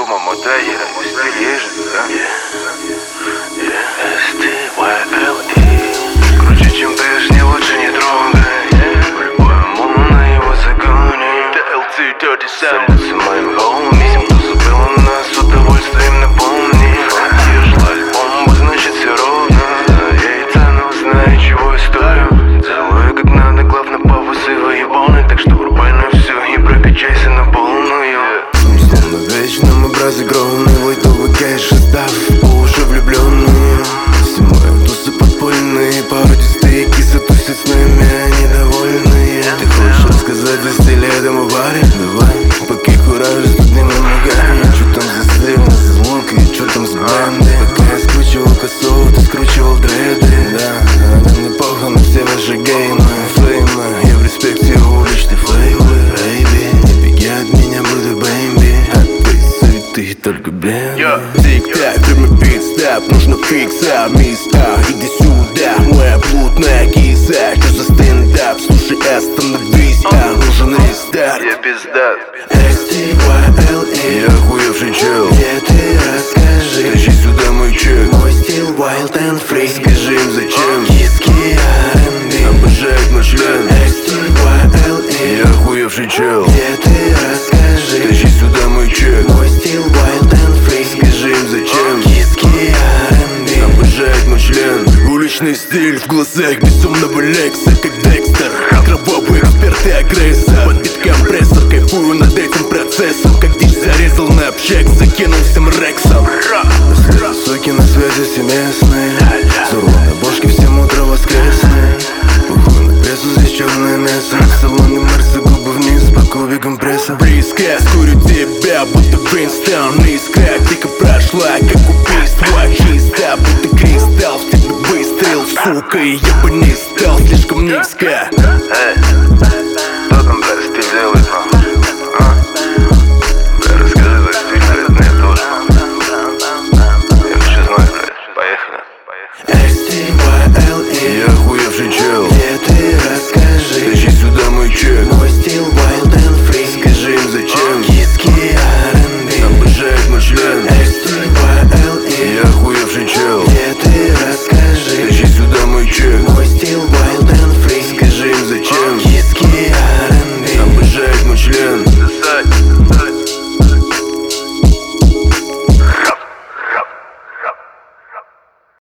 Рома Мотая, стиль же, да? STYLE. Круче, чем ты, не лучше не трогай. По-любому на его законе. Салют моим хоуми. Кто забыл нас, с удовольствием напомни. Ежел альбом, значит все ровно. Я и цену знаю, чего я стою. Делаю как надо, главное повыси выебаны. Так что врубай на все и прокачайся на полную. Словно вечным разыгранный лайтовый кэш, став по уши влюбленные. Все мои тусы подпольные, породистые кисы тусят с нами, они довольные. Ты хочешь рассказать за стиль этому паре? Давай, пока кураж, тут не намогай. Чё там за стиль, за звук и чё там с бенды? Пока я скручивал косу, ты скручивал дреды. Да, мне похуй на все ваши геймы, флеймы. Я в респекте уличных флейвы. Бэйби, не беги от меня, буду бэйби. Ты только блин. Тик-так, прямой бит-стап, нужно фикса, миста. Иди сюда, моя блудная киса. Что за стендап, слушай, остановись, нужен рестарт. Я пиздат. STYLE. Я охуевший чел. Где ты, расскажи. Тащи сюда мой чек. Мой стиль wild and free. Скажи им зачем. Киски R&B. Обожает мой член. STYLE. Я охуевший чел. Где ты, расскажи. Тащи сюда мой чек. Мой стиль wild and free. Скажи им зачем. Киски R&B. Обожает мой член. Уличный стиль в глазах безумного Лекса, как Декстер. Кровавый эксперт и агрессор. Под бит компрессор, кайфую над этим процессом. Как дичь зарезал на общак, закинулся мрексом. Суки на связи все местные. Суру на бошке всем утро воскресные. Похуй на прессу, здесь черное мясо. В салоне Мерса, губы вниз по кубикам пресса. Близко, скурю тебя, будто Принстон. Искра тихо прошла, как убийство. Чисто, будто кристалл, в тебе выстрел, сука. И я бы не стал слишком низко.